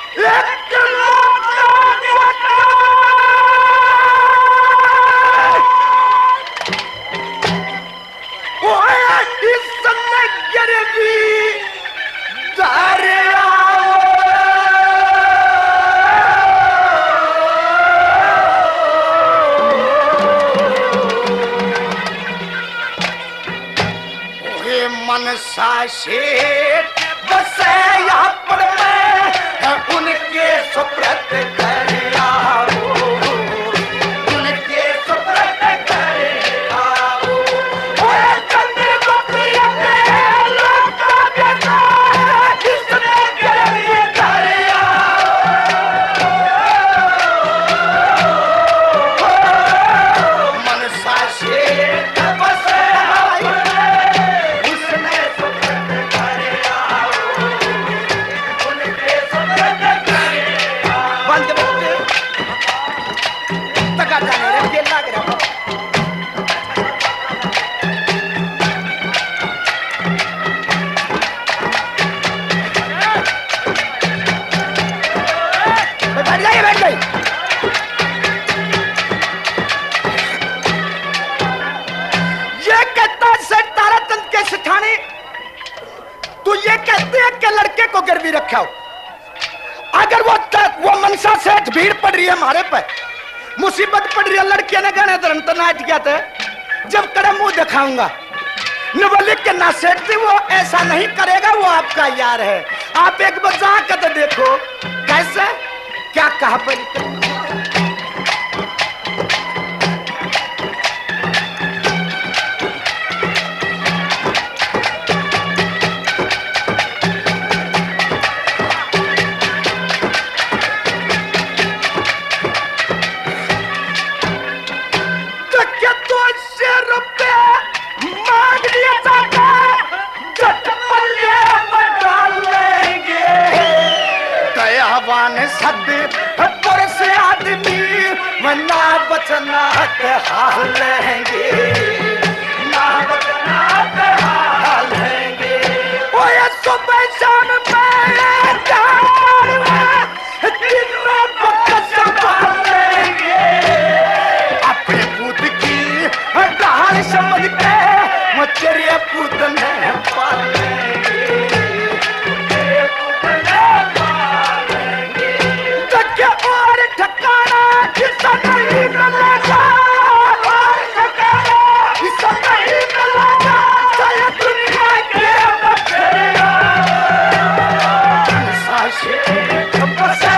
मनसा शेठ बसे यहाँ पर मैं उनके सुप्रत कर आओ, उनके सुप्रत कर आओ। ओए चंद्र गोपी अपने लोग का बेटा इसने गिरवी कर आओ। मनसा शेठ बसे लड़के को गिरवी रखा हो। अगर वो मनसा सेठ भीड़ पड़ रही है हमारे पर, मुसीबत पड़ रही है, लड़के ने गाने धरम नाट किया था, जब कड़े मुंह दिखाऊंगा न बोले कि ना सेठ जी वो ऐसा नहीं करेगा, वो आपका यार है। आप एक बार जाकर तो देखो कैसे क्या कहा पर सद से आदमी ना बचना हाल लेंगे, ना बचना हाल लेंगे। ओए सुबह शाम अपने पूत की ढाल समझ के मचरिया पूत ने पालेंगे। Shit,